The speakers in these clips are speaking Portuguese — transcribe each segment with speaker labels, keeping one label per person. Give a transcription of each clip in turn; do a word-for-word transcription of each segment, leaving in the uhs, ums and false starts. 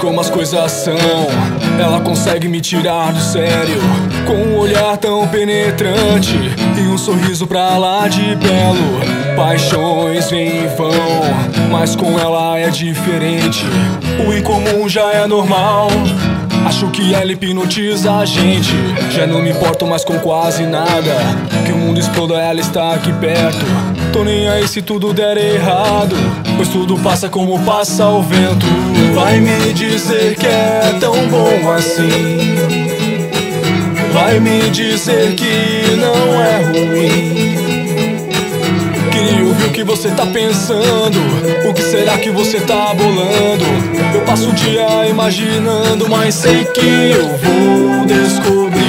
Speaker 1: como as coisas são. Ela consegue me tirar do sério, com um olhar tão penetrante e um sorriso pra lá de belo. Paixões vêm e vão, mas com ela é diferente. O incomum já é normal. Acho que ela hipnotiza a gente. Já não me importo mais com quase nada. Que o mundo exploda, ela está aqui perto. Tô nem aí se tudo der errado, pois tudo passa como passa o vento. Vai me dizer que é tão bom assim. Vai me dizer que não é ruim. Queria ouvir o que você tá pensando. O que será que você tá bolando? Eu passo o dia imaginando, mas sei que eu vou descobrir.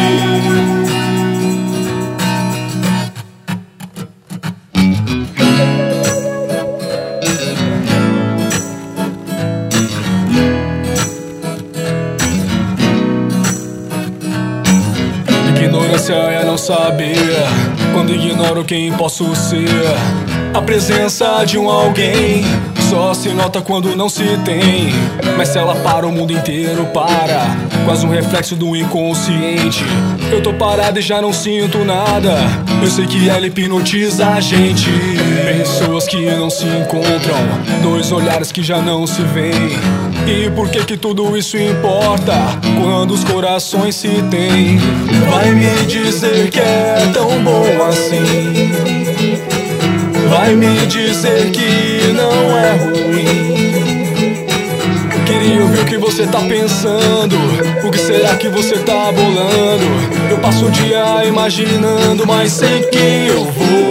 Speaker 1: Ignorância é não saber, quando ignoro quem posso ser. A presença de um alguém só se nota quando não se tem. Mas se ela para, o mundo inteiro para. Quase um reflexo do inconsciente. Eu tô parado e já não sinto nada. Eu sei que ela hipnotiza a gente. Pessoas que não se encontram, dois olhares que já não se veem. E por que que tudo isso importa quando os corações se têm? Vai me dizer que é tão bom assim. Vai me dizer que não é ruim. Queria ouvir o que você tá pensando. O que será que você tá bolando? Eu passo o dia imaginando, mas sei que eu vou